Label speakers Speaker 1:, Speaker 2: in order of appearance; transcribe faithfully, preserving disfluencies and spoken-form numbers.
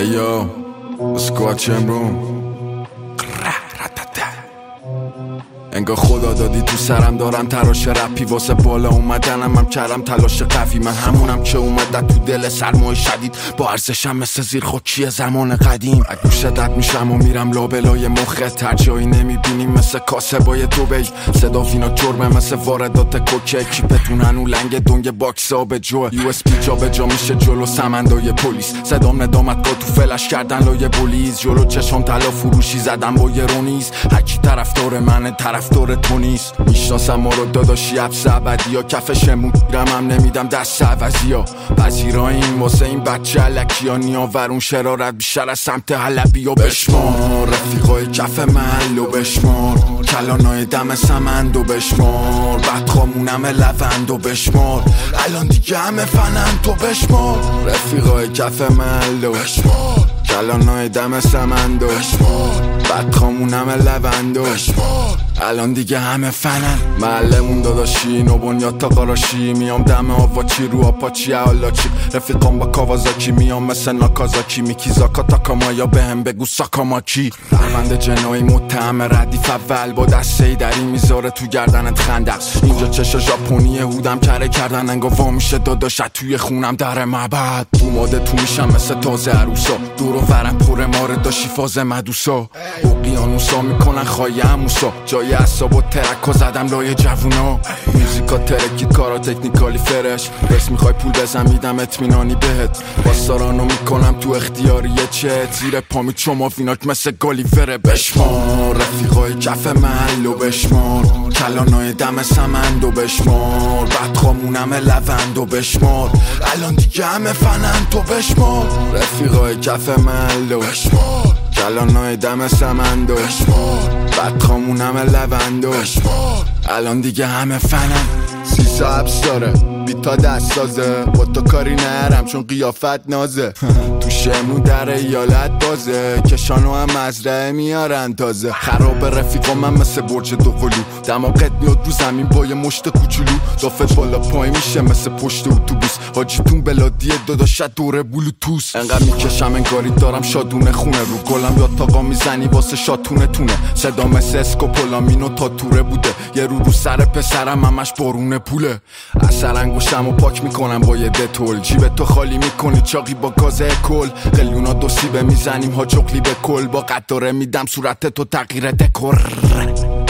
Speaker 1: Ayo, squad chamber. انگار خدا دادی تو سرم دارم تراش رپی واسه بالا اومدنم هم کردم تلاش قوی من همونم که اومد تو دل سرمای شدید با ارزشم مثل زیر خاکی زمان قدیم از گوش دد میشم و میرم لابلای مخت هر جایی نمیبینیم مثل کاسبای دوبی صدا وینا جرمه مثل واردات کوکه کیپتون هنو لنگ دنگ باکس ها به جو یو اس پی جا به جا میشه جلو سمندای پلیس صدام ندامت با تو فلش کردن لای بولیز جلو چشم طلا فروشی زدم با یه رونیز هرکی طرفدار منه طرفدار تو نیست میشناسم ما رو داداشی حبس ابدی ها کفشمون گیرم هم نمیدم دست عوضی ها پذیرا این واسه این بچه علکی ها نیاورون شرارت بیشتر از سمت حلبی ها بشمار رفیقای کف محل و بشمار کلانای دم سمند و بشمار بدخامونم لوند و بشمار الان دیگه همه فنند تو بشمار رفیقای کف محل و بشمار کلانای دم سمند و بشمار بدخامونم لوند و بشمار الان دیگه همه فنن محلمون داداشی نو بنیاد تا قراشی میام دم آواچی رو آپاچی حالاچی رفیقام با کاوازاکی میام مثل ناکازاکی میکیزاکا تاکامایا بهم بگو ساکاماکی پرونده جنایی متهم ردیف اول با دسته دری میذاره تو گردنت خندق اینجا چشا ژاپنی هودم کره کردن انگا وا میشه داداشت توی خونم در معبد اوماده تو میشم مثل تازه عروسا دور و ورم پر ماره داشی فاز مدوسا اقیانوسا میکنن خواهی هموسا جای اصاب و ترک زدم لای جوونا موزیکا ترکید کارا تکنیکالی فرش بس میخوای پول بزن میدم اطمینانی بهت باستارانو میکنم تو اختیاری یه چه زیر پامید شما ویناک مثل گالیوره بشمار رفیقای کف محل و بشمار کلانای دم سمند و بشمار بدخامونم لوند و بشمار الان دیگه همه فنند تو بشمار رفیقای کف محل و بشمار کلانای دم سمند و بشمار بدخامونم لوند و بشمار الان دیگه همه فنن سیسا حبس داره بیتا دست سازه با تو کاری نرم چون قیافت نازه تو شمرون در ایالت بازه کشانو هم مزرعه میارن تازه خراب رفیقا من مثل برج دوقلو دماغت میاد رو زمین با یه مشت کوچولو دافت بالا پای میشه مثل پشت اتوبوس حاجیتون بلادیه داداشت دوره بلوتوس انقدر میکشم انگاری دارم شادونه خونه رو گلم یاد تاقا میزنی واسه شاتونه تونه صدا مثل اسکوپولامینو تا توره بوده یه رو رو سر پسرم همش بارونه پوله اثر انگوشم و پاک میکنم با یه دتول جیب تو خالی میکنی چاقی با گاز کل قلیونا دو سیبه میزنیم ها چقلی به کل با قطاره میدم صورت تو تغییر دکور